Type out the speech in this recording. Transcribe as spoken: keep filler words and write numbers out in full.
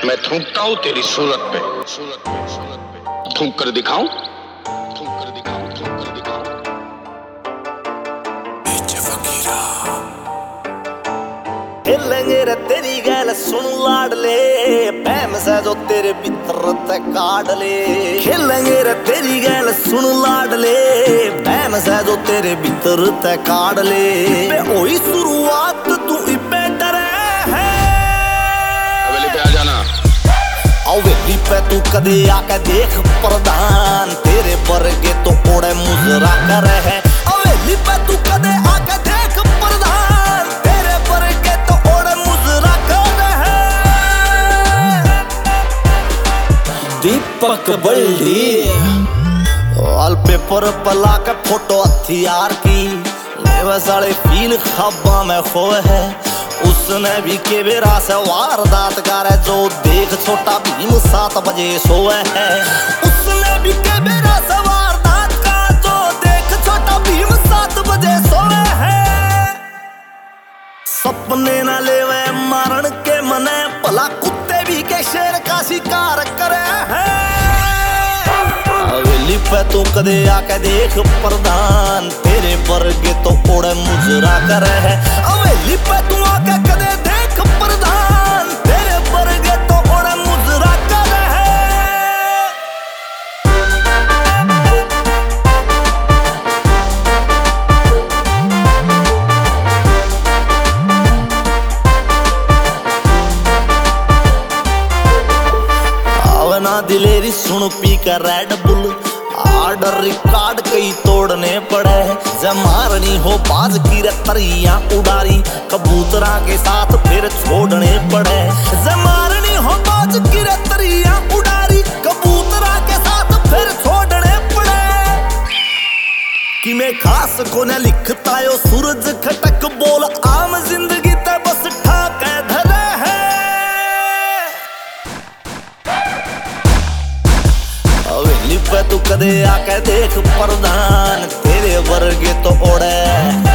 मैं थूकता हूँ तेरी सूरत पे, सूरत पे, सूरत पे। थूक कर दिखाऊं, थूक कर दिखाऊं, थूक कर दिखाऊं। खेलेंगे रे तेरी गैल सुन लाडले, बहम से जो तेरे भीतर ते काट ले। खेलेंगे रे तेरी गैल सुन लाडले, बहम से जो तेरे भीतर ते काट ले। ओही शुरुआत तू इपे डरे है, हवेली पे आ जाना। हवेली पे तू कदे आके देख प्रधान, तेरे वर्गे तो ओड़े मुजरा कर है। हवेली पे तू कदे आके देख प्रधान, तेरे वर्गे तो ओड़े मुजरा कर है। दीपक बल्ली वॉलपेपर पला के फोटो हथियार की, लेवे साले फील ख्वाबा में खोए है। उसने भी के बेरा से वारदात करे, जो देख छोटा भीम सात बजे सोए है। उसने भी के बेरा से वारदात का, जो देख छोटा भीम सात बजे सोए है। सपने न लेवे मारण के मने, भला कुत्ते भी के शेर का शिकार करे है। हवेली पे तू कदे आके देख प्रधान, तेरे वर्गे तो ओड़े मुजरा करे है। हवेली पे तू आके कदे देख प्रधान, तेरे वर्गे तो ओड़े मुजरा करे है। आवे ना दिलेरी सुन पी कर रेड बुल, आर्डर रिकॉर्ड कई तोड़ने पड़े। जमारनी हो बाज की रतरियां उड़ारी, कबूतरा के साथ फिर छोड़ने पड़े। जमारनी हो बाज की रतरियां उड़ारी, कबूतरा के साथ फिर छोड़ने पड़े। कि मैं खास को न लिखता यो सूरज खटक बोल, आम जिंदगी ते बस ठाके धरे है। हवेली पे तू कदे आके देख प्रधान, तेरे वर्गे तो ओड़े